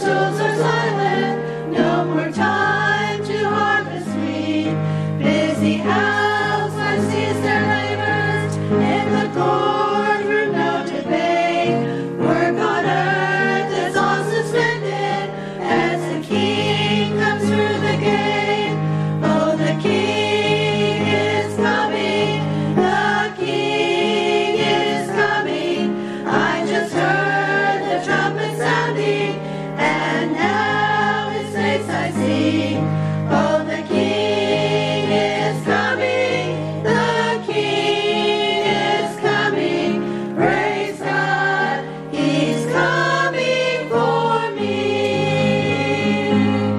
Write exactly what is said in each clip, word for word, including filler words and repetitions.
souls are silent, no more time to harvest wheat. Busy housewives cease their labors, in the courtroom no debate. Work on earth is all suspended, as the King comes through the gate. Oh, the King is coming, the King is coming. I just heard the trumpet sounding, and now his face I see. Oh, the King is coming, the King is coming. Praise God, he's coming for me.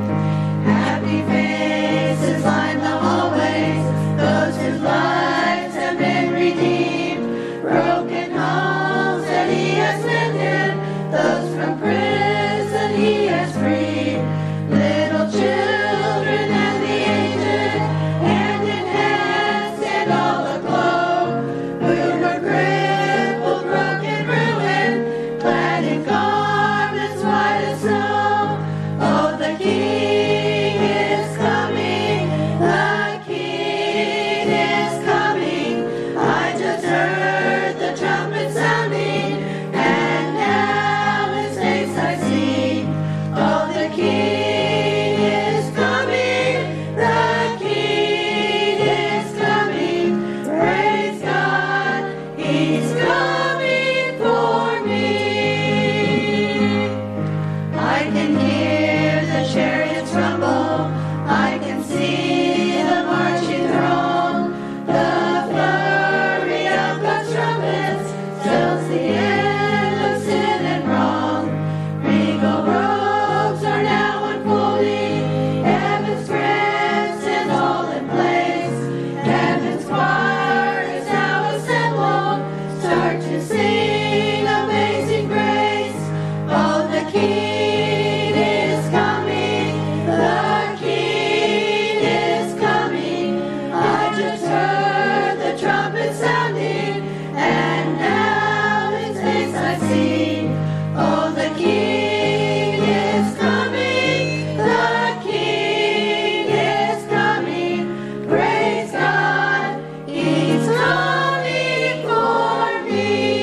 Happy faces line the hallways, those whose lives have been redeemed. Broken homes that he has mended, those from prison he has freed. Little children and the aged, hand in hand stand all aglow, who were crippled, broken, ruined, clad in garments white as snow. Oh, the King is coming, the King is coming. I just heard the trumpet sounding, and now his face I see. Oh, the King is coming, the King is coming. Praise God, he's coming for me. I can hear the chariots rumble, I can see the marching throng. The flurry of God's trumpets tells the end of sin and wrong. Regal robes are now unfolding, heaven's grants and all in place. Heaven's choir is now assembled, start to sing Amazing Grace. Oh, the King is coming, the King is coming. I just heard the trumpet sounding, and now his face I see. Oh, the King is coming, the King is coming. Praise God, he's coming for me.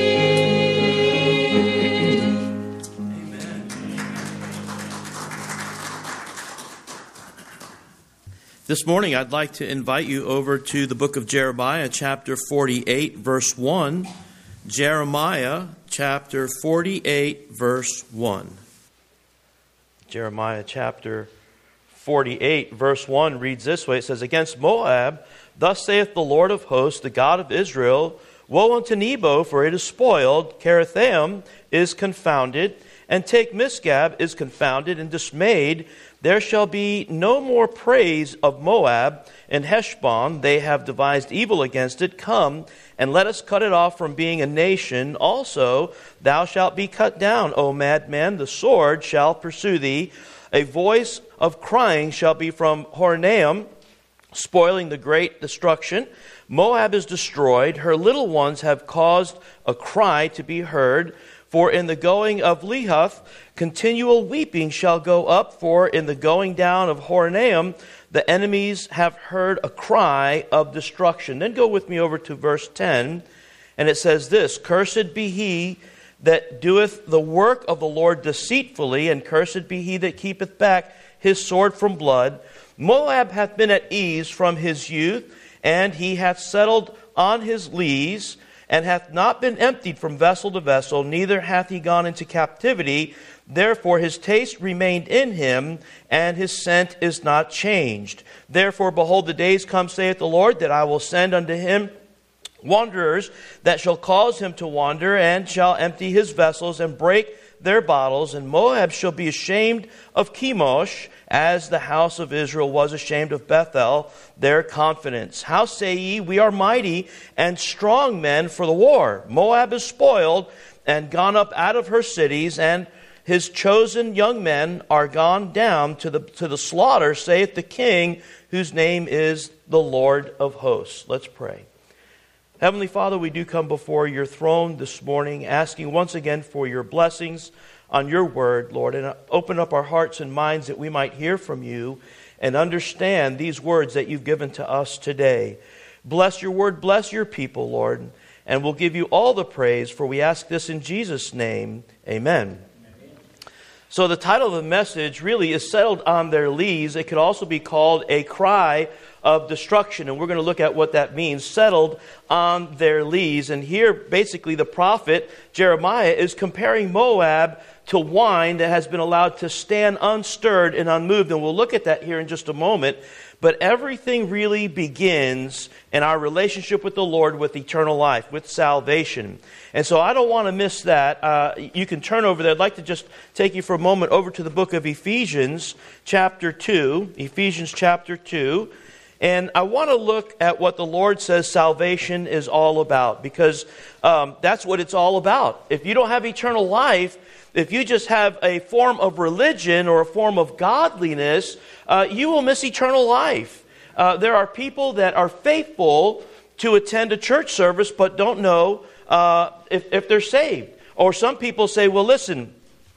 This morning, I'd like to invite you over to the book of Jeremiah, chapter forty-eight, verse one. Jeremiah, chapter forty-eight, verse one. Jeremiah, chapter forty-eight, verse one reads this way. It says, Against Moab, thus saith the Lord of hosts, the God of Israel, Woe unto Nebo, for it is spoiled. Kerethaim is confounded, and Take Misgab is confounded and dismayed. There shall be no more praise of Moab and Heshbon. They have devised evil against it. Come, and let us cut it off from being a nation. Also, thou shalt be cut down, O madman. The sword shall pursue thee. A voice of crying shall be from Horonaim, spoiling the great destruction. Moab is destroyed. Her little ones have caused a cry to be heard. For in the going of Lehuth, continual weeping shall go up. For in the going down of Horonaim, the enemies have heard a cry of destruction. Then go with me over to verse ten. And it says this, Cursed be he that doeth the work of the Lord deceitfully, and cursed be he that keepeth back his sword from blood. Moab hath been at ease from his youth, and he hath settled on his lees, and hath not been emptied from vessel to vessel, neither hath he gone into captivity. Therefore his taste remained in him, and his scent is not changed. Therefore, behold, the days come, saith the Lord, that I will send unto him wanderers that shall cause him to wander, and shall empty his vessels, and break their bottles. And Moab shall be ashamed of Chemosh, as the house of Israel was ashamed of Bethel, their confidence. How say ye, we are mighty and strong men for the war? Moab is spoiled and gone up out of her cities, and his chosen young men are gone down to the to the slaughter, saith the King, whose name is the Lord of hosts. Let's pray. Heavenly Father, we do come before your throne this morning, asking once again for your blessings on your word, Lord, and open up our hearts and minds that we might hear from you and understand these words that you've given to us today. Bless your word, bless your people, Lord, and we'll give you all the praise, for we ask this in Jesus' name. Amen. So the title of the message really is Settled on Their Lees. It could also be called A Cry of Destruction, and we're going to look at what that means, settled on their lees. And here, basically, the prophet Jeremiah is comparing Moab to wine that has been allowed to stand unstirred and unmoved, and we'll look at that here in just a moment. But everything really begins in our relationship with the Lord, with eternal life, with salvation. And so I don't want to miss that. Uh, you can turn over there. I'd like to just take you for a moment over to the book of Ephesians, chapter two. Ephesians, chapter two. And I want to look at what the Lord says salvation is all about, because um, that's what it's all about. If you don't have eternal life, if you just have a form of religion or a form of godliness, uh, you will miss eternal life. Uh, there are people that are faithful to attend a church service but don't know uh, if, if they're saved. Or some people say, well, listen,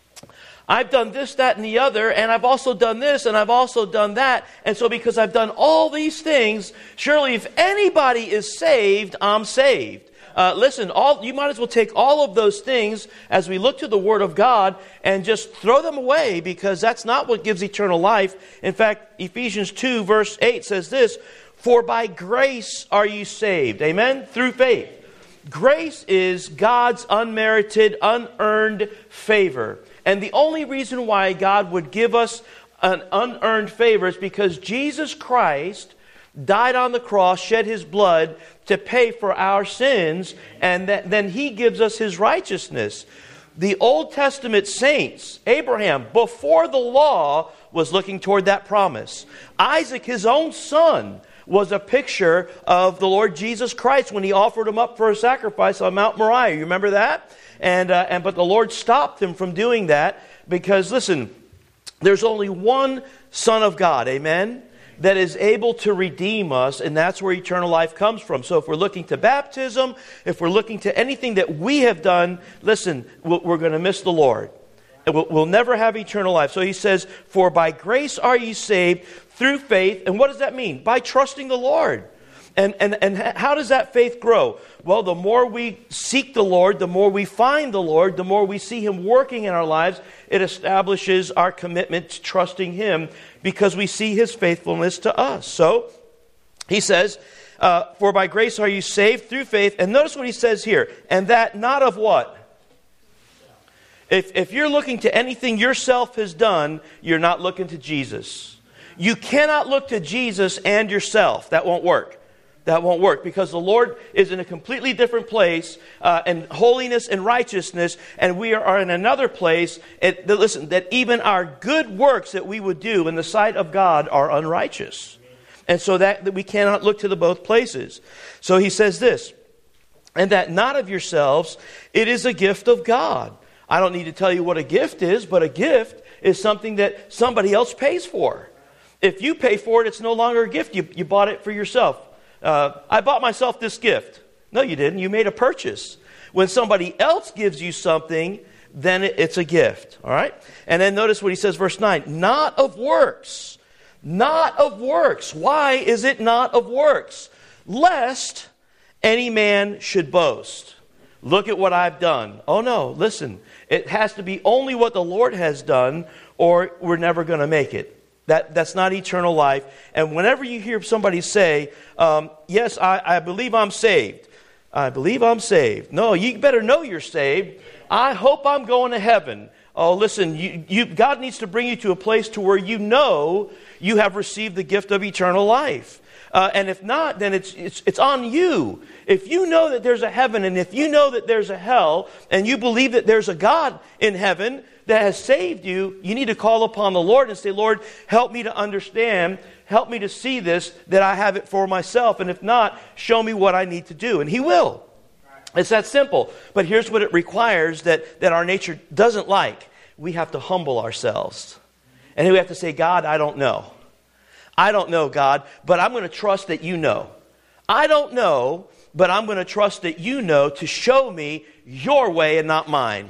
I've done this, that, and the other, and I've also done this, and I've also done that. And so because I've done all these things, surely if anybody is saved, I'm saved. Uh, listen, all you might as well take all of those things as we look to the Word of God and just throw them away, because that's not what gives eternal life. In fact, Ephesians two verse eight says this, for by grace are you saved. Amen? Through faith. Grace is God's unmerited, unearned favor. And the only reason why God would give us an unearned favor is because Jesus Christ died on the cross, shed His blood to pay for our sins, and that, then He gives us His righteousness. The Old Testament saints, Abraham, before the law, was looking toward that promise. Isaac, his own son, was a picture of the Lord Jesus Christ when He offered him up for a sacrifice on Mount Moriah. You remember that? And, uh, and but the Lord stopped him from doing that because, listen, there's only one Son of God, amen, that is able to redeem us, and that's where eternal life comes from. So if we're looking to baptism, if we're looking to anything that we have done, listen, we're going to miss the Lord. And we'll, we'll never have eternal life. So He says, for by grace are ye saved through faith. And what does that mean? By trusting the Lord. And, and, and how does that faith grow? Well, the more we seek the Lord, the more we find the Lord, the more we see Him working in our lives, it establishes our commitment to trusting Him because we see His faithfulness to us. So, He says, uh, for by grace are you saved through faith. And notice what He says here. And that not of what? If, if you're looking to anything yourself has done, you're not looking to Jesus. You cannot look to Jesus and yourself. That won't work. That won't work because the Lord is in a completely different place uh, in holiness and righteousness, and we are in another place. And, listen, that even our good works that we would do in the sight of God are unrighteous. And so that, that we cannot look to the both places. So He says this, and that not of yourselves, it is a gift of God. I don't need to tell you what a gift is, but a gift is something that somebody else pays for. If you pay for it, it's no longer a gift. You, you bought it for yourself. Uh, I bought myself this gift. No, you didn't. You made a purchase. When somebody else gives you something, then it, it's a gift. All right? And then notice what He says, verse nine. Not of works. Not of works. Why is it not of works? Lest any man should boast. Look at what I've done. Oh no, listen. It has to be only what the Lord has done, or we're never going to make it. That, that's not eternal life. And whenever you hear somebody say, um, yes, I, I believe I'm saved. I believe I'm saved. No, you better know you're saved. I hope I'm going to heaven. Oh, listen, you, you, God needs to bring you to a place to where you know you have received the gift of eternal life. Uh, and if not, then it's, it's it's on you. If you know that there's a heaven, and if you know that there's a hell, and you believe that there's a God in heaven that has saved you, you need to call upon the Lord and say, Lord, help me to understand, help me to see this, that I have it for myself. And if not, show me what I need to do. And He will. It's that simple. But here's what it requires that, that our nature doesn't like. We have to humble ourselves. And we have to say, God, I don't know. I don't know, God, but I'm going to trust that you know. I don't know, but I'm going to trust that you know to show me your way and not mine.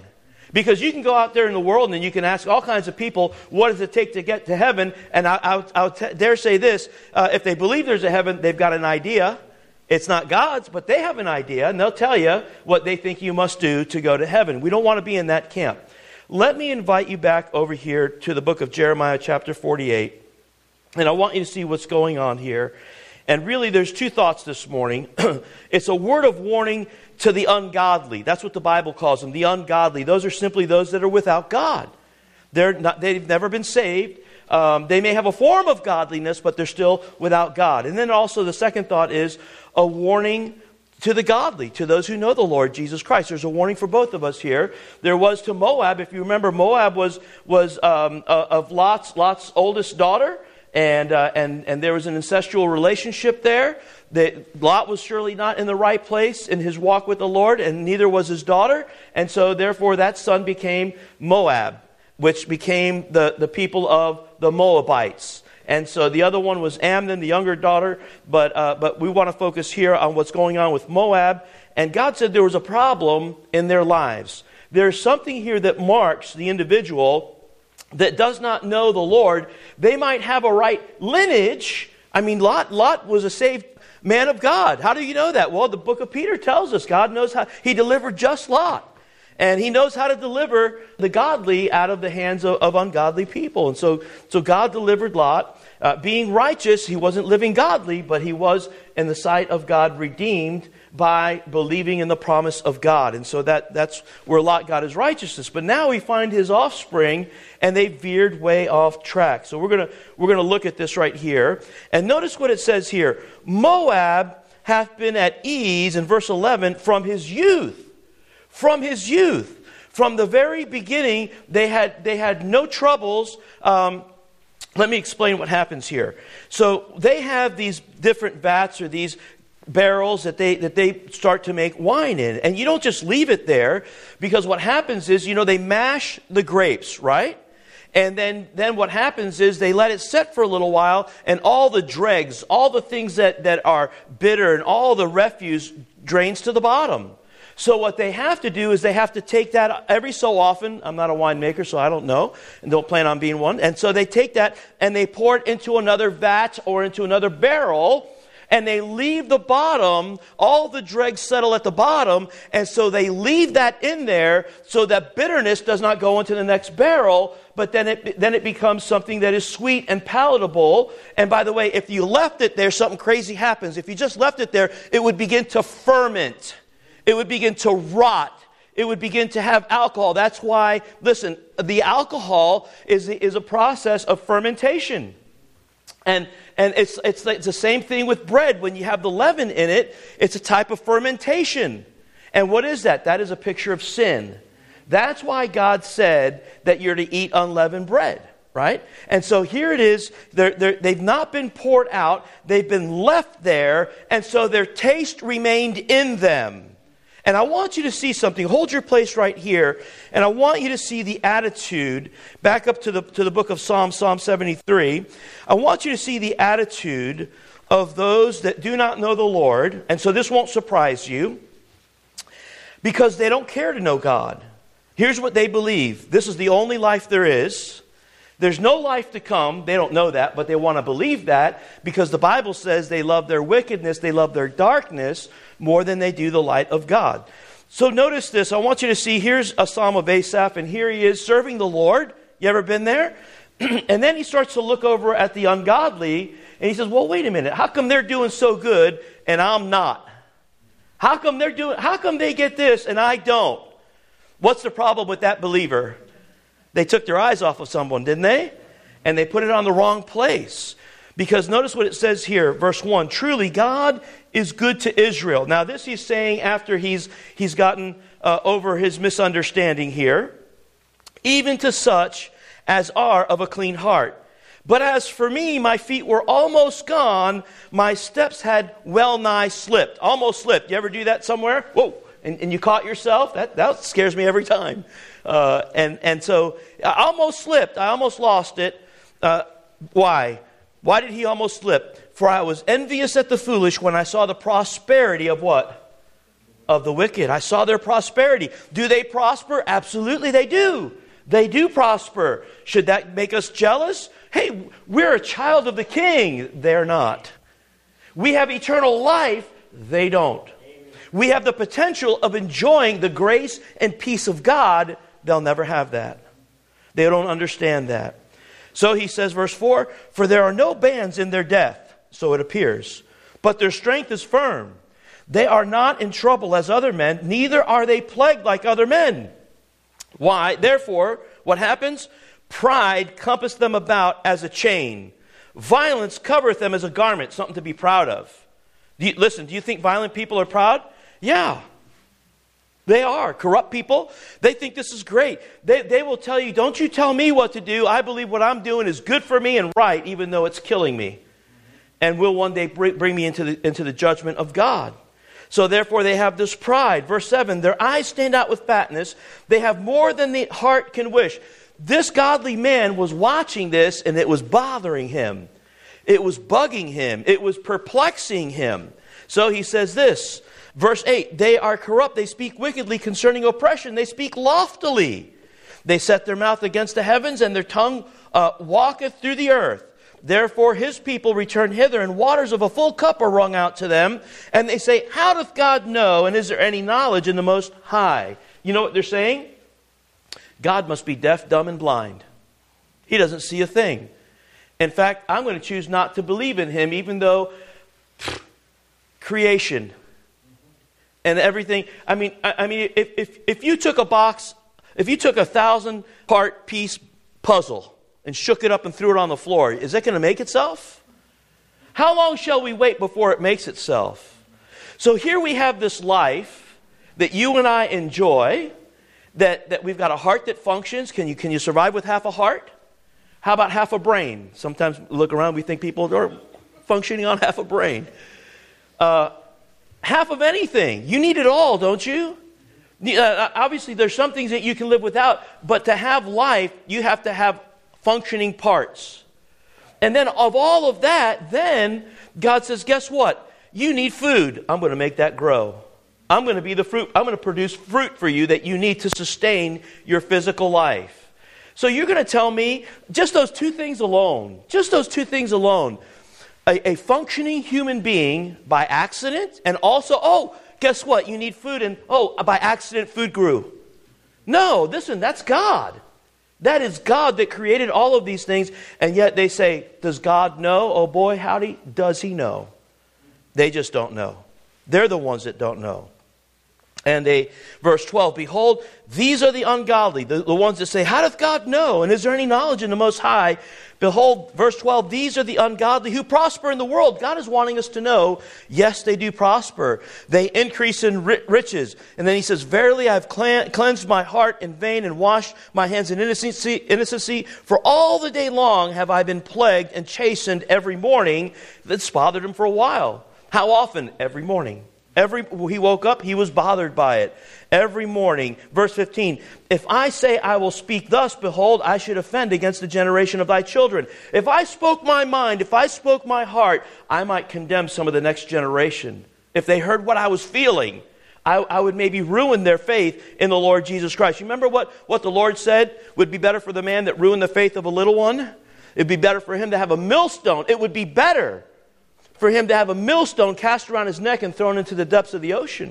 Because you can go out there in the world and you can ask all kinds of people, what does it take to get to heaven? And I, I, I would t- dare say this, uh, if they believe there's a heaven, they've got an idea. It's not God's, but they have an idea, and they'll tell you what they think you must do to go to heaven. We don't want to be in that camp. Let me invite you back over here to the book of Jeremiah chapter forty-eight. And I want you to see what's going on here. And really, there's two thoughts this morning. It's a word of warning to the ungodly. That's what the Bible calls them, the ungodly. Those are simply those that are without God. They're not, they've never been saved. Um, they may have a form of godliness, but they're still without God. And then also the second thought is a warning to the godly, to those who know the Lord Jesus Christ. There's a warning for both of us here. There was to Moab. If you remember, Moab was was um, uh, of Lot's Lot's oldest daughter. And, uh, and and there was an incestual relationship there. That Lot was surely not in the right place in his walk with the Lord, and neither was his daughter. And so therefore that son became Moab, which became the, the people of the Moabites. And so the other one was Amnon, the younger daughter. But uh, but we want to focus here on what's going on with Moab. And God said there was a problem in their lives. There's something here that marks the individual that does not know the Lord. They might have a right lineage. I mean, Lot, Lot was a saved man of God. How do you know that? Well, the book of Peter tells us God knows how. He delivered just Lot. And he knows how to deliver the godly out of the hands of, of ungodly people. And so, so God delivered Lot. Uh, being righteous, he wasn't living godly, but he was, in the sight of God, redeemed by believing in the promise of God. And so that, that's where Lot got his righteousness. But now we find his offspring, and they veered way off track. So we're going we're gonna look at this right here. And notice what it says here. Moab hath been at ease, in verse eleven, from his youth. From his youth. From the very beginning, they had, they had no troubles. Um, let me explain what happens here. So they have these different vats or these barrels that they that they start to make wine in. And you don't just leave it there, because what happens is, you know, they mash the grapes, right? And then, then what happens is they let it set for a little while, and all the dregs, all the things that, that are bitter and all the refuse drains to the bottom. So what they have to do is they have to take that every so often. I'm not a winemaker, so I don't know, and don't plan on being one. And so they take that and they pour it into another vat or into another barrel, and they leave the bottom, all the dregs settle at the bottom, and so they leave that in there so that bitterness does not go into the next barrel, but then it then it becomes something that is sweet and palatable. And by the way, if you left it there, something crazy happens. If you just left it there, it would begin to ferment. It would begin to rot. It would begin to have alcohol. That's why, listen, the alcohol is, is a process of fermentation. And and it's, it's it's the same thing with bread. When you have the leaven in it, it's a type of fermentation. And what is that? That is a picture of sin. That's why God said that you're to eat unleavened bread, right? And so here it is. They're, they're, they've not been poured out. They've been left there. And so their taste remained in them. And I want you to see something. Hold your place right here. And I want you to see the attitude. Back up to the, to the book of Psalm, Psalm seventy-three. I want you to see the attitude of those that do not know the Lord. And so this won't surprise you, because they don't care to know God. Here's what they believe. This is the only life there is. There's no life to come. They don't know that, but they want to believe that, because the Bible says they love their wickedness, they love their darkness more than they do the light of God. So notice this. I want you to see, here's a Psalm of Asaph, and here he is serving the Lord. You ever been there? And then he starts to look over at the ungodly, and he says, well, wait a minute. How come they're doing so good and I'm not? How come they're doing, how come they get this and I don't? What's the problem with that believer? They took their eyes off of someone, didn't they? And they put it on the wrong place. Because notice what it says here, verse one. Truly, God is good to Israel. Now, this he's saying after he's he's gotten uh, over his misunderstanding here. Even to such as are of a clean heart. But as for me, my feet were almost gone. My steps had well nigh slipped. Almost slipped. You ever do that somewhere? Whoa. And, and you caught yourself? That, that scares me every time. Uh, and, and so I almost slipped. I almost lost it. Uh, why? Why did he almost slip? For I was envious at the foolish when I saw the prosperity of what? of the wicked. I saw their prosperity. Do they prosper? Absolutely they do. They do prosper. Should that make us jealous? Hey, we're a child of the King. They're not. We have eternal life. They don't. We have the potential of enjoying the grace and peace of God. They'll never have that. They don't understand that. So he says, verse four, for there are no bands in their death, so it appears, but their strength is firm. They are not in trouble as other men, neither are they plagued like other men. Why? Therefore, what happens? Pride compasseth them about as a chain. Violence covereth them as a garment, something to be proud of. Do you, listen, do you think violent people are proud? Yeah. They are. Corrupt people, they think this is great. They, they will tell you, don't you tell me what to do. I believe what I'm doing is good for me and right, even though it's killing me. And will one day bring me into the, into the judgment of God. So therefore they have this pride. Verse seven, their eyes stand out with fatness. They have more than the heart can wish. This godly man was watching this and it was bothering him. It was bugging him. It was perplexing him. So he says this, verse eight, they are corrupt. They speak wickedly concerning oppression. They speak loftily. They set their mouth against the heavens and their tongue uh, walketh through the earth. Therefore his people return hither, and waters of a full cup are wrung out to them. And they say, how doth God know, and is there any knowledge in the Most High? You know what they're saying? God must be deaf, dumb, and blind. He doesn't see a thing. In fact, I'm going to choose not to believe in him, even though pff, creation and everything. I mean, I, I mean, if, if if you took a box, if you took a thousand part piece puzzle and shook it up and threw it on the floor, is that going to make itself? How long shall we wait before it makes itself? So here we have this life that you and I enjoy, that, that we've got a heart that functions. Can you, can you survive with half a heart? How about half a brain? Sometimes we look around, we think people are functioning on half a brain. Uh, half of anything. You need it all, don't you? Uh, obviously, there's some things that you can live without, but to have life, you have to have functioning parts. And then of all of that, then God says, guess what? You need food. I'm going to make that grow. I'm going to be the fruit. I'm going to produce fruit for you that you need to sustain your physical life. So you're going to tell me just those two things alone, just those two things alone, a, a functioning human being by accident, and also, oh, guess what? You need food, and oh, by accident food grew. No, listen, that's God. That is God that created all of these things, and yet they say, does God know? Oh boy, howdy, does he know? They just don't know. They're the ones that don't know. And they, verse twelve, behold, these are the ungodly, the, the ones that say, how doth God know? And is there any knowledge in the Most High? Behold, verse twelve, these are the ungodly who prosper in the world. God is wanting us to know, yes, they do prosper. They increase in ri- riches. And then he says, verily I have clean, cleansed my heart in vain and washed my hands in innocency, innocency. For all the day long have I been plagued and chastened every morning. That's bothered him for a while. How often? Every morning. Every he woke up, he was bothered by it. Every morning. Verse fifteen, if I say I will speak thus, behold, I should offend against the generation of thy children. If I spoke my mind, if I spoke my heart, I might condemn some of the next generation. If they heard what I was feeling, I, I would maybe ruin their faith in the Lord Jesus Christ. You remember what, what the Lord said would be better for the man that ruined the faith of a little one? It would be better for him to have a millstone. It would be better for him to have a millstone cast around his neck and thrown into the depths of the ocean.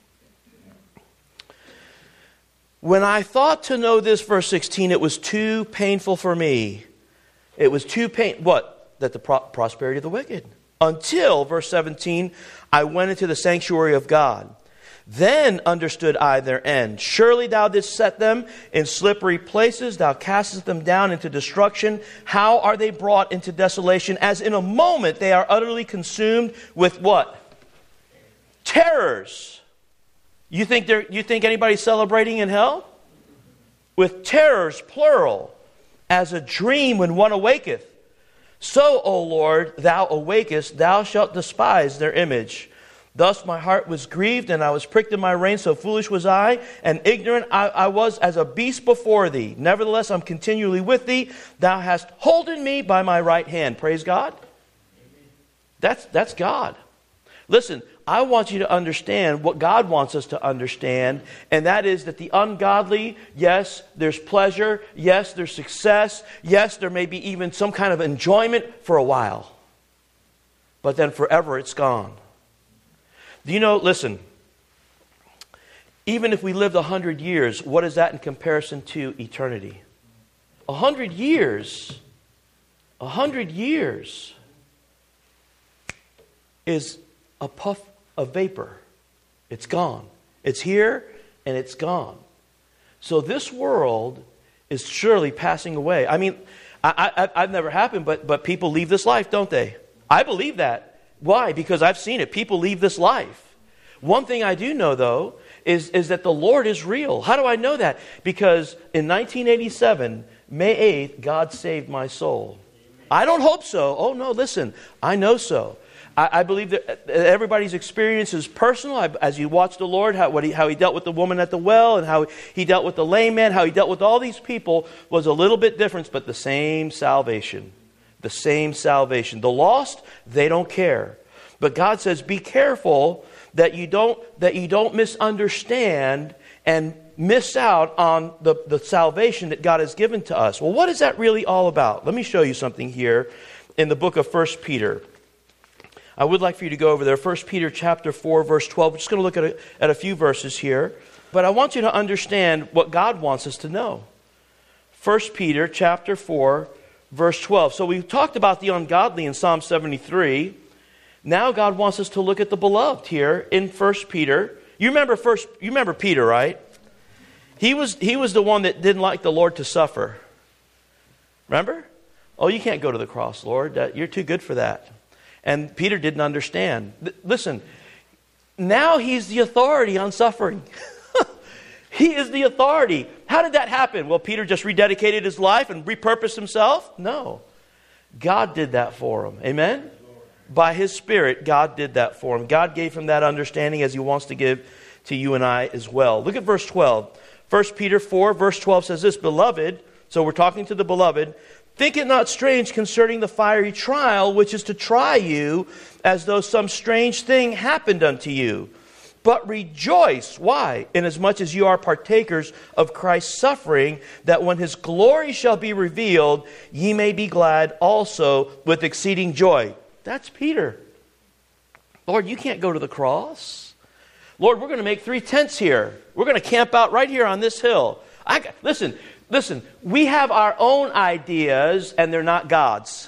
When I thought to know this, verse sixteen, it was too painful for me. It was too pain. What? That the pro- prosperity of the wicked. Until, verse seventeen, I went into the sanctuary of God. Then understood I their end. Surely thou didst set them in slippery places. Thou castest them down into destruction. How are they brought into desolation? As in a moment they are utterly consumed with what? Terrors. You think they're, you think anybody's celebrating in hell? With terrors, plural. As a dream when one awaketh. So, O Lord, thou awakest, thou shalt despise their image. Thus my heart was grieved, and I was pricked in my rein, so foolish was I, and ignorant I, I was as a beast before thee. Nevertheless, I'm continually with thee. Thou hast holden me by my right hand. Praise God. That's, that's God. Listen, I want you to understand what God wants us to understand, and that is that the ungodly, yes, there's pleasure, yes, there's success, yes, there may be even some kind of enjoyment for a while, but then forever it's gone. Do you know, listen, even if we lived a hundred years, what is that in comparison to eternity? A hundred years, a hundred years is a puff of vapor. It's gone. It's here and it's gone. So this world is surely passing away. I mean, I, I, I've never happened, but, but people leave this life, don't they? I believe that. Why? Because I've seen it. People leave this life. One thing I do know, though, is, is that the Lord is real. How do I know that? Because in nineteen eighty-seven, May eighth, God saved my soul. I don't hope so. Oh, no, listen, I know so. I, I believe that everybody's experience is personal. I, as you watch the Lord, how, what he, how he dealt with the woman at the well, and how he dealt with the lame man, how he dealt with all these people was a little bit different, but the same salvation. The same salvation. The lost, they don't care. But God says, be careful that you don't that you don't misunderstand and miss out on the, the salvation that God has given to us. Well, what is that really all about? Let me show you something here in the book of First Peter. I would like for you to go over there. First Peter chapter four, verse twelve. We're just going to look at a, at a few verses here. But I want you to understand what God wants us to know. First Peter chapter four, verse twelve. So we talked about the ungodly in Psalm seventy-three. Now God wants us to look at the beloved here in First Peter. You remember first you remember Peter, right? He was he was the one that didn't like the Lord to suffer. Remember? Oh, you can't go to the cross, Lord. That, you're too good for that. And Peter didn't understand. Th- listen, now he's the authority on suffering. He is the authority. How did that happen? Well, Peter just rededicated his life and repurposed himself? No. God did that for him. Amen? By His Spirit, God did that for him. God gave him that understanding as He wants to give to you and I as well. Look at verse twelve. First Peter four, verse twelve says this, Beloved, so we're talking to the beloved, think it not strange concerning the fiery trial, which is to try you, as though some strange thing happened unto you. But rejoice. Why? Inasmuch as you are partakers of Christ's suffering, that when His glory shall be revealed, ye may be glad also with exceeding joy. That's Peter. Lord, you can't go to the cross. Lord, we're going to make three tents here. We're going to camp out right here on this hill. I, listen, listen, we have our own ideas and they're not God's.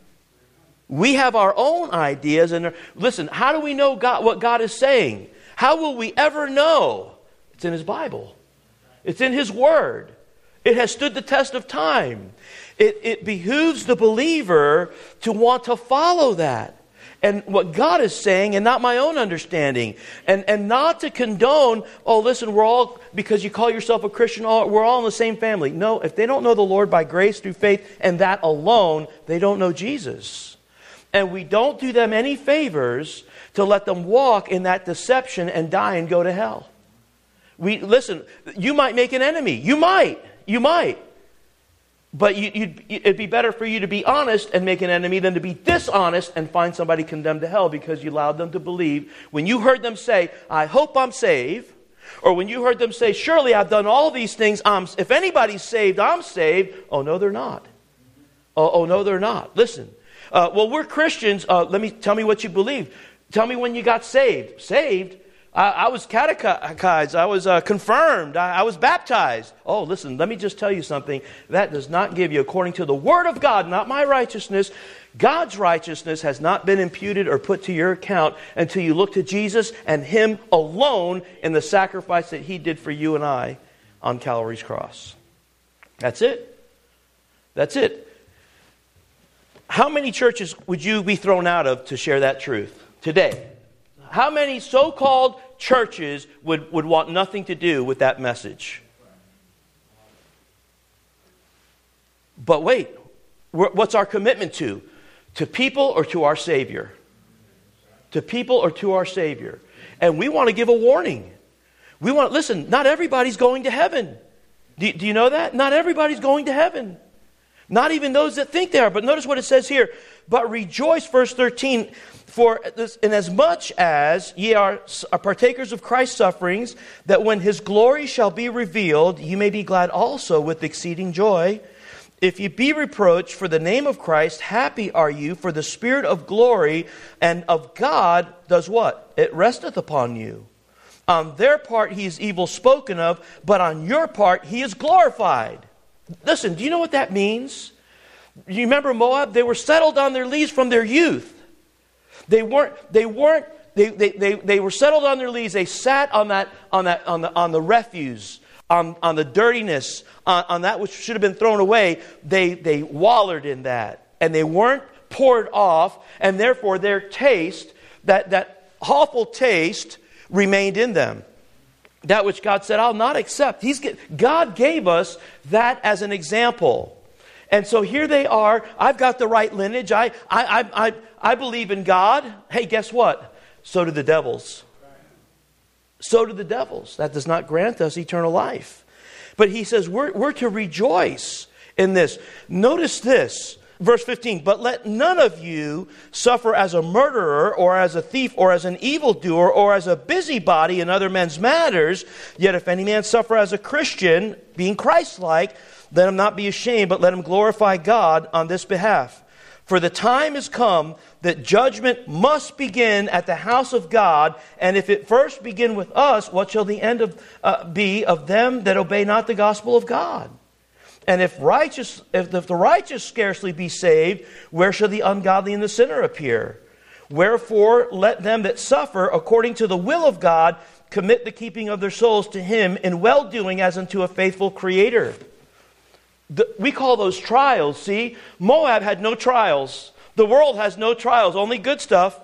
We have our own ideas and they're, listen, how do we know God, what God is saying? How will we ever know? It's in His Bible. It's in His Word. It has stood the test of time. It, it behooves the believer to want to follow that. And what God is saying and not my own understanding. And, and not to condone, oh, listen, we're all, because you call yourself a Christian, all, we're all in the same family. No, if they don't know the Lord by grace through faith and that alone, they don't know Jesus. And we don't do them any favors to let them walk in that deception and die and go to hell. We listen, you might make an enemy. You might. You might. But you, you'd, it'd be better for you to be honest and make an enemy than to be dishonest and find somebody condemned to hell because you allowed them to believe. When you heard them say, I hope I'm saved, or when you heard them say, surely I've done all these things, I'm, if anybody's saved, I'm saved. Oh, no, they're not. Oh, oh no, they're not. Listen. Uh, well, we're Christians. Uh, let me tell me what you believe. Tell me when you got saved. Saved? I, I was catechized. I was uh, confirmed. I, I was baptized. Oh, listen, let me just tell you something. That does not give you, according to the Word of God, not my righteousness, God's righteousness has not been imputed or put to your account until you look to Jesus and Him alone in the sacrifice that He did for you and I on Calvary's cross. That's it. That's it. How many churches would you be thrown out of to share that truth today? How many so-called churches would, would want nothing to do with that message? But wait, what's our commitment to? To people or to our Savior? To people or to our Savior? And we want to give a warning. We want, listen, not everybody's going to heaven. Do, do you know that? Not everybody's going to heaven. Not even those that think they are. But notice what it says here. But rejoice, verse thirteen, for this, inasmuch as ye are, are partakers of Christ's sufferings, that when his glory shall be revealed, ye may be glad also with exceeding joy. If ye be reproached for the name of Christ, happy are you, for the Spirit of glory and of God does what? It resteth upon you. On their part he is evil spoken of, but on your part he is glorified. Listen, do you know what that means? You remember Moab? They were settled on their lees from their youth. They weren't, they weren't, they, they, they, they were settled on their lees. They sat on that, on that, on the, on the refuse, on, on the dirtiness, on, on that which should have been thrown away. They, they wallered in that, and they weren't poured off, and therefore their taste, that, that awful taste, remained in them. That which God said, I'll not accept. He's, God gave us that as an example. And so here they are. I've got the right lineage. I, I, I, I, I believe in God. Hey, guess what? So do the devils. So do the devils. That does not grant us eternal life. But he says we're, we're to rejoice in this. Notice this. Verse fifteen, but let none of you suffer as a murderer or as a thief or as an evildoer or as a busybody in other men's matters. Yet if any man suffer as a Christian, being Christ-like, let him not be ashamed, but let him glorify God on this behalf. For the time is come that judgment must begin at the house of God. And if it first begin with us, what shall the end of uh, be of them that obey not the gospel of God? And if righteous, if the, if the righteous scarcely be saved, where shall the ungodly and the sinner appear? Wherefore, let them that suffer according to the will of God commit the keeping of their souls to Him in well-doing as unto a faithful Creator. The, we call those trials, see? Moab had no trials. The world has no trials, only good stuff.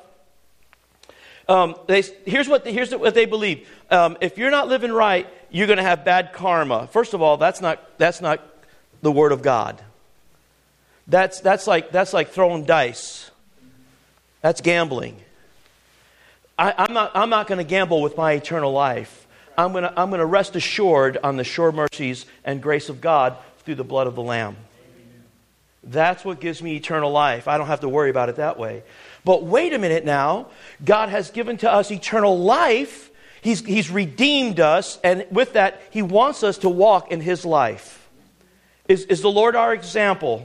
Um, they, here's what the, here's what they believe. Um, if you're not living right, you're going to have bad karma. First of all, that's not that's not the Word of God. That's that's like that's like throwing dice. That's gambling. I, I'm not I'm not going to gamble with my eternal life. I'm going to I'm going to rest assured on the sure mercies and grace of God through the blood of the Lamb. That's what gives me eternal life. I don't have to worry about it that way. But wait a minute now. God has given to us eternal life. He's, he's redeemed us. And with that, He wants us to walk in His life. Is, is the Lord our example?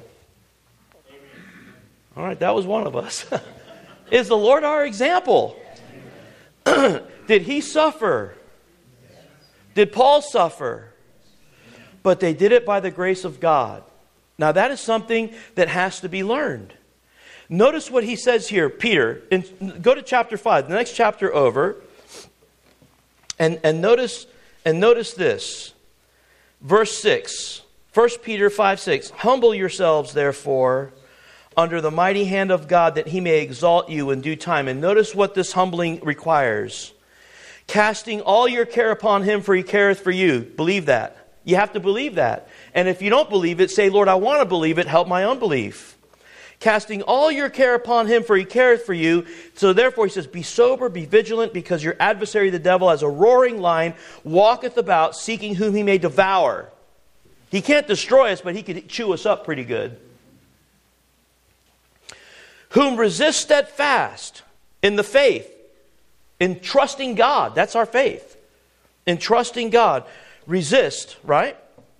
All right, that was one of us. Is the Lord our example? Did He suffer? Did Paul suffer? But they did it by the grace of God. Now that is something that has to be learned. Notice what he says here, Peter. In, go to chapter five, the next chapter over. And, and, notice, and notice this. Verse six. First Peter five six. Humble yourselves, therefore, under the mighty hand of God, that He may exalt you in due time. And notice what this humbling requires. Casting all your care upon Him, for He careth for you. Believe that. You have to believe that. And if you don't believe it, say, Lord, I want to believe it. Help my unbelief. Casting all your care upon Him, for He careth for you. So therefore, he says, be sober, be vigilant, because your adversary, the devil, as a roaring lion, walketh about, seeking whom he may devour. He can't destroy us, but he could chew us up pretty good. Whom resist steadfast in the faith, in trusting God. That's our faith. In trusting God. Resist, right?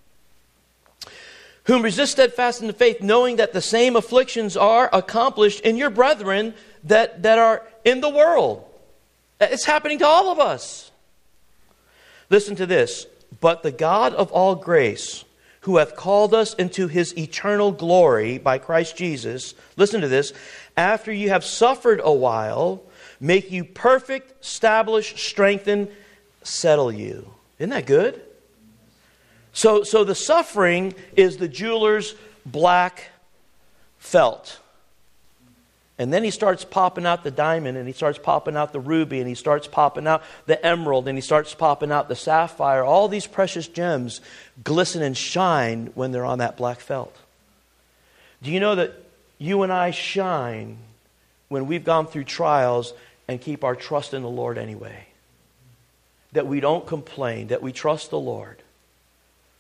Whom resist steadfast in the faith, knowing that the same afflictions are accomplished in your brethren that, that are in the world. It's happening to all of us. Listen to this. But the God of all grace, who hath called us into His eternal glory by Christ Jesus, listen to this, after you have suffered a while, make you perfect, establish, strengthen, settle you. Isn't that good? So, so the suffering is the jeweler's black felt. And then he starts popping out the diamond, and he starts popping out the ruby, and he starts popping out the emerald, and he starts popping out the sapphire. All these precious gems glisten and shine when they're on that black felt. Do you know that you and I shine when we've gone through trials and keep our trust in the Lord anyway? That we don't complain, that we trust the Lord.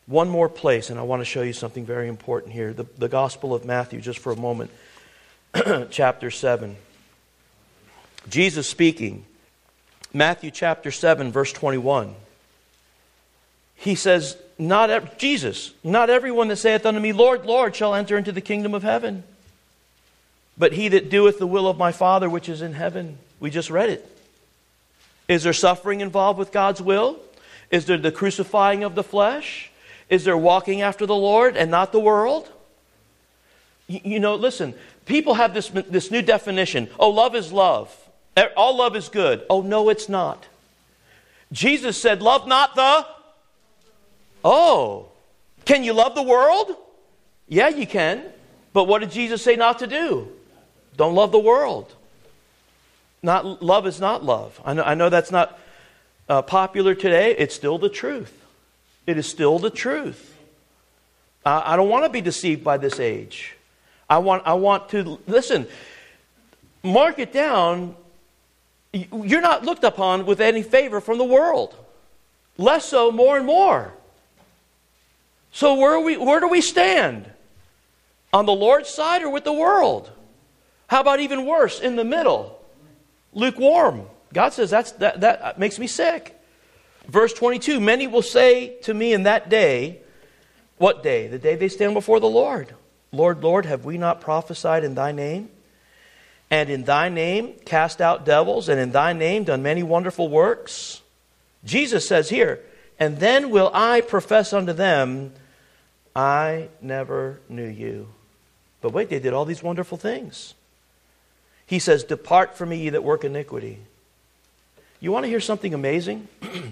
One more place, and I want to show you something very important here. The, the Gospel of Matthew, just for a moment. Chapter seven. Jesus speaking. Matthew chapter seven, verse twenty-one. He says, not ev- Jesus, not everyone that saith unto me, Lord, Lord, shall enter into the kingdom of heaven, but he that doeth the will of my Father which is in heaven. We just read it. Is there suffering involved with God's will? Is there the crucifying of the flesh? Is there walking after the Lord and not the world? You, you know, listen, people have this, this new definition. Oh, love is love. All love is good. Oh, no, it's not. Jesus said, love not the... Oh, can you love the world? Yeah, you can. But what did Jesus say not to do? Don't love the world. Not love is not love. I know, I know that's not uh, popular today. It's still the truth. It is still the truth. Uh, I don't want to be deceived by this age. I want, I want to, listen, mark it down. You're not looked upon with any favor from the world. Less so, more and more. So where, are we, where do we stand? On the Lord's side or with the world? How about even worse, in the middle? Lukewarm. God says that's, that, that makes me sick. Verse twenty-two, many will say to me in that day, what day? The day they stand before the Lord. Lord, Lord, have we not prophesied in thy name? And in thy name cast out devils, and in thy name done many wonderful works? Jesus says here, and then will I profess unto them, I never knew you. But wait, they did all these wonderful things. He says, depart from me, ye that work iniquity. You want to hear something amazing?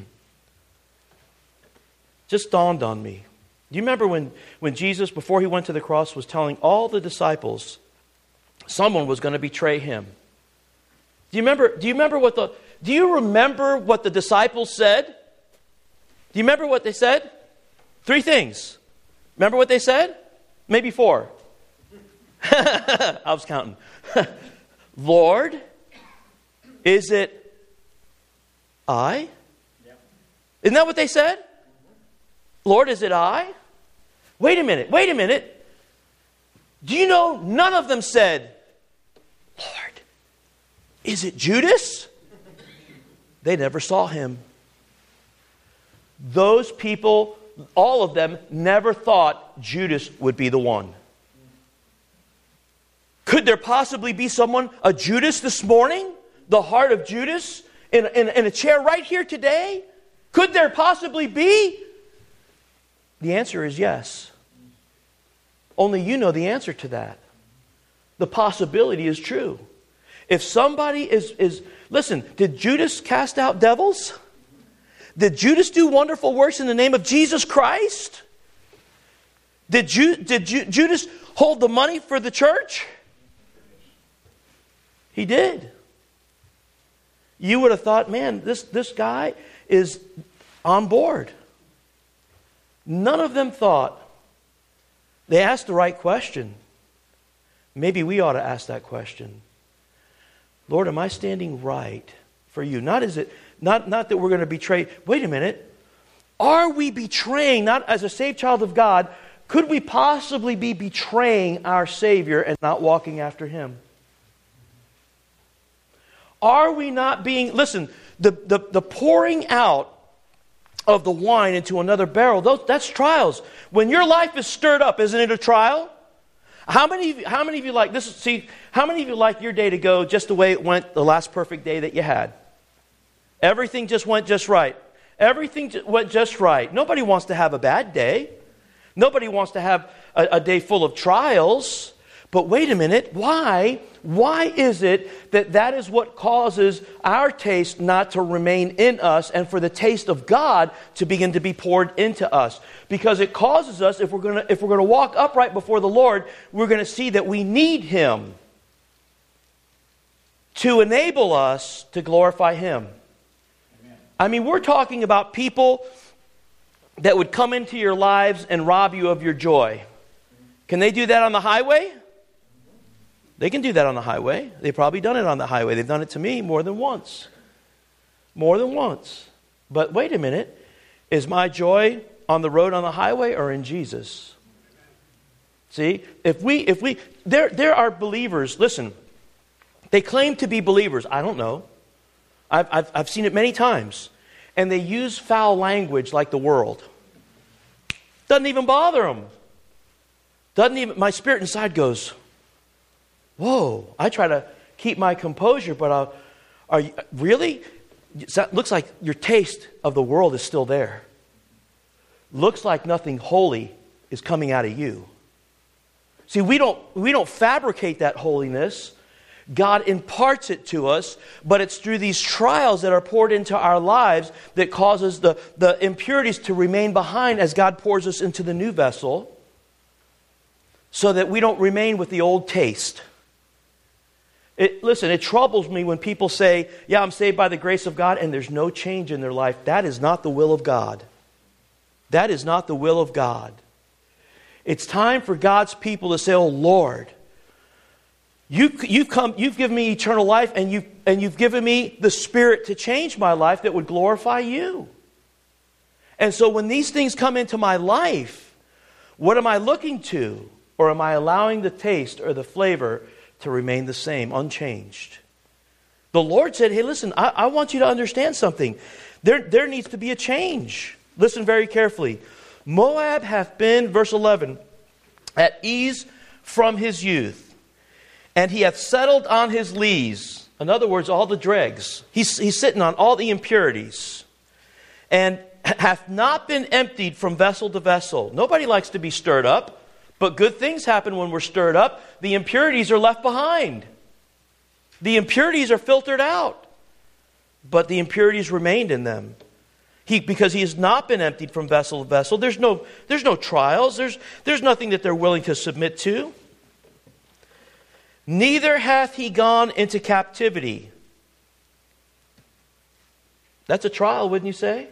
Just dawned on me. Do you remember when, when Jesus, before he went to the cross, was telling all the disciples someone was going to betray him? Do you remember, do you remember what the do you remember what the disciples said? Do you remember what they said? Three things. Remember what they said? Maybe four. I was counting. Lord, is it I? Yep. Isn't that what they said? Lord, is it I? Wait a minute, wait a minute. Do you know none of them said, Lord, is it Judas? They never saw him. Those people, all of them, never thought Judas would be the one. Could there possibly be someone, a Judas this morning? The heart of Judas in, in, in a chair right here today? Could there possibly be? The answer is yes. Only you know the answer to that. The possibility is true. If somebody is, is listen, did Judas cast out devils? Did Judas do wonderful works in the name of Jesus Christ? Did, Ju, did Ju, Judas hold the money for the church? He did. You would have thought, man, this, this guy is on board. None of them thought. They asked the right question. Maybe we ought to ask that question. Lord, am I standing right for you? Not is it not, not that we're going to betray. Wait a minute. Are we betraying, not as a saved child of God, could we possibly be betraying our Savior and not walking after Him? Are we not being, listen, the, the, the pouring out of the wine into another barrel, those, that's trials. When your life is stirred up, isn't it a trial? How many of you, how many of you like this? See, how many of you like your day to go just the way it went, the last perfect day that you had? Everything just went just right. Everything went just right. Nobody wants to have a bad day. Nobody wants to have a, a day full of trials. But wait a minute, why? Why is it that that is what causes our taste not to remain in us and for the taste of God to begin to be poured into us? Because it causes us, if we're going to if we're going to walk upright before the Lord, we're going to see that we need Him to enable us to glorify Him. Amen. I mean, we're talking about people that would come into your lives and rob you of your joy. Can they do that on the highway? They can do that on the highway. They've probably done it on the highway. They've done it to me more than once. More than once. But wait a minute. Is my joy On the road, on the highway, or in Jesus? See, if we, if we, there, there are believers, listen, they claim to be believers. I don't know. I've, I've, I've seen it many times. And they use foul language like the world. Doesn't even bother them. Doesn't even, my spirit inside goes, whoa. I try to keep my composure, but I'll, are you, really? It looks like your taste of the world is still there. Looks like nothing holy is coming out of you. See, we don't, we don't fabricate that holiness. God imparts it to us, but it's through these trials that are poured into our lives that causes the, the impurities to remain behind as God pours us into the new vessel, so that we don't remain with the old taste. It, listen, it troubles me when people say, yeah, I'm saved by the grace of God, and there's no change in their life. That is not the will of God. That is not the will of God. It's time for God's people to say, oh Lord, you, you've come, you've given me eternal life, and you've, and you've given me the Spirit to change my life that would glorify you. And so when these things come into my life, what am I looking to? Or am I allowing the taste or the flavor to remain the same, unchanged? The Lord said, hey, listen, I, I want you to understand something. There, there needs to be a change. Listen very carefully. Moab hath been, verse eleven, at ease from his youth, and he hath settled on his lees. In other words, all the dregs. He's, he's sitting on all the impurities. And hath not been emptied from vessel to vessel. Nobody likes to be stirred up, but good things happen when we're stirred up. The impurities are left behind. The impurities are filtered out, but the impurities remained in them. He, because he has not been emptied from vessel to vessel. There's no, there's no trials. There's, there's nothing that they're willing to submit to. Neither hath he gone into captivity. That's a trial, wouldn't you say?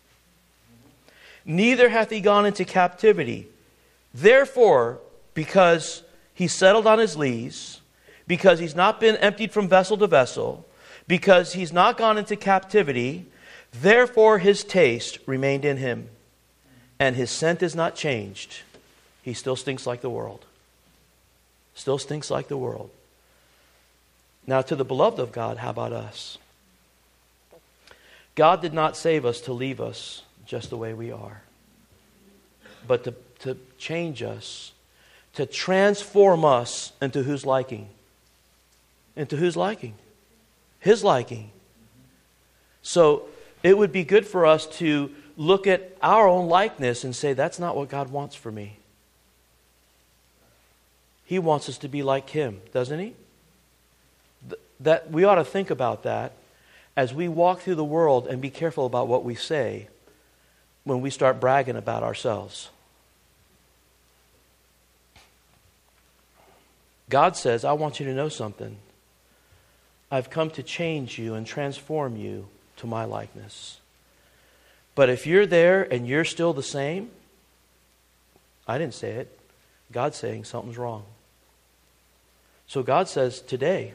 Neither hath he gone into captivity. Therefore, because he settled on his lees, because he's not been emptied from vessel to vessel, because he's not gone into captivity, therefore his taste remained in him, and his scent is not changed. He still stinks like the world. Still stinks like the world. Now, to the beloved of God, how about us? God did not save us to leave us just the way we are, but to, to change us, to transform us into whose liking? Into whose liking? His liking. So, it would be good for us to look at our own likeness and say, that's not what God wants for me. He wants us to be like Him, doesn't He? Th- that we ought to think about that as we walk through the world, and be careful about what we say when we start bragging about ourselves. God says, I want you to know something. I've come to change you and transform you to my likeness. But if you're there and you're still the same, I didn't say it. God's saying something's wrong. So God says today,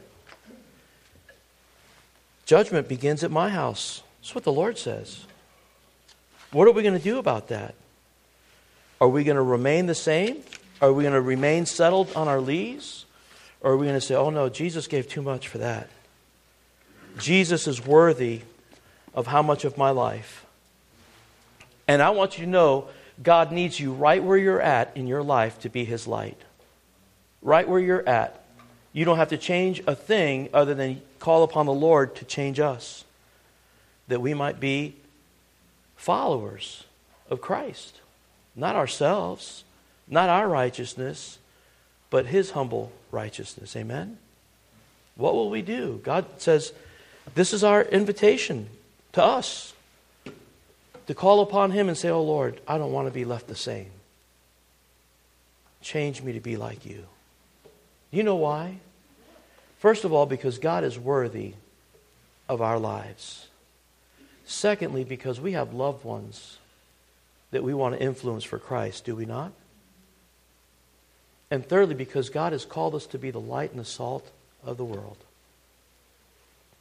judgment begins at my house. That's what the Lord says. What are we going to do about that? Are we going to remain the same? Are we going to remain settled on our lees? Or are we going to say, oh no, Jesus gave too much for that. Jesus is worthy of how much of my life. And I want you to know, God needs you right where you're at in your life to be His light. Right where you're at. You don't have to change a thing other than call upon the Lord to change us. That we might be followers of Christ. Not ourselves, not our righteousness, but His humble righteousness. Amen? What will we do? God says, this is our invitation to us. To call upon Him and say, oh Lord, I don't want to be left the same. Change me to be like You. You know why? First of all, because God is worthy of our lives. Secondly, because we have loved ones that we want to influence for Christ, do we not? And thirdly, because God has called us to be the light and the salt of the world.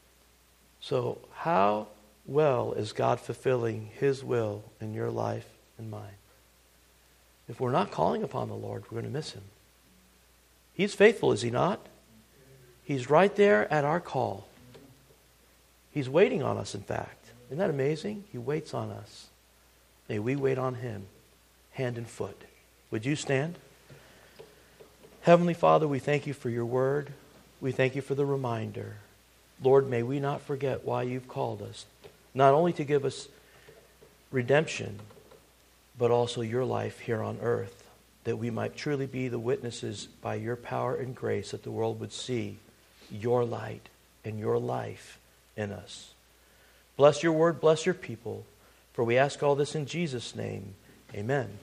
So, how well is God fulfilling His will in your life and mine. If we're not calling upon the Lord, we're going to miss him. He's faithful, is he not? He's right there at our call. He's waiting on us, in fact. Isn't that amazing? He waits on us. May we wait on him, hand and foot. Would you stand? Heavenly Father, we thank you for your word. We thank you for the reminder. Lord, may we not forget why you've called us, not only to give us redemption, but also your life here on earth, that we might truly be the witnesses by your power and grace that the world would see your light and your life in us. Bless your word, bless your people, for we ask all this in Jesus' name. Amen.